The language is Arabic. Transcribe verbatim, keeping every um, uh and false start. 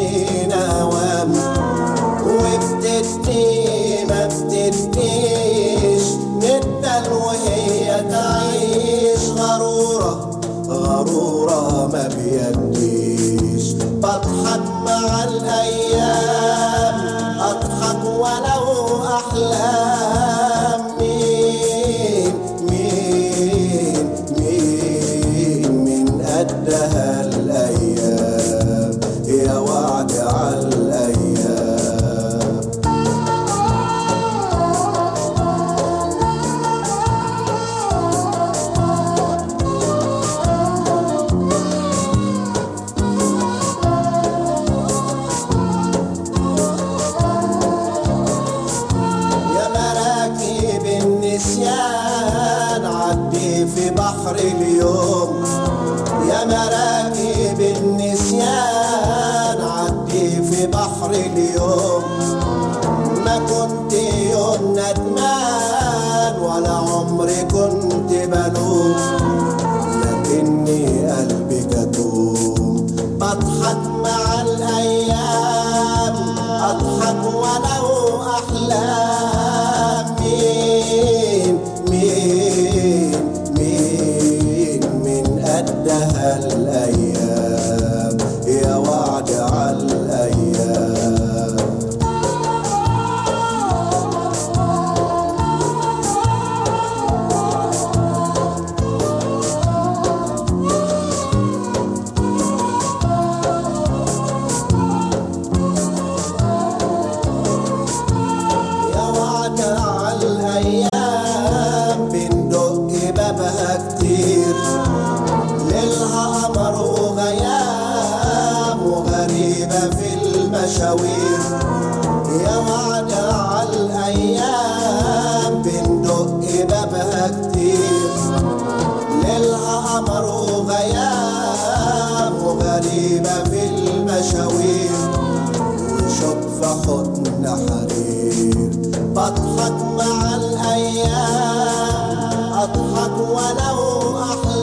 فينا وهم، وبتدي ما بتديش، ندل وهي تعيش غرورة غرورة ما بيديش. بضحك مع الأيام أضحك ولو أحلام، مين مين مين من قدها الأيام يا وعد على الأيام. النسيان عدي في بحر اليوم، يا مراكب النسيان عدي في بحر اليوم. ما كنت يوم ندمان ولا عمري كنت بلوم، لكني قلبي كتوم. بضحك مع الأيام أضحك ولو أحلام، مين مين مين من قدها الأيام يا وعد على الأيام. يا وعد على الأيام بندق بابها كتير، ليلها قمر وغيام وغريبة في المشاوير. يا وعد على الأيام بندق بابها كتير، ليلها قمر وغيام وغريبة في المشاوير. وشوق في حضن حرير، بضحك مع الأيام أضحك ولو أحلام.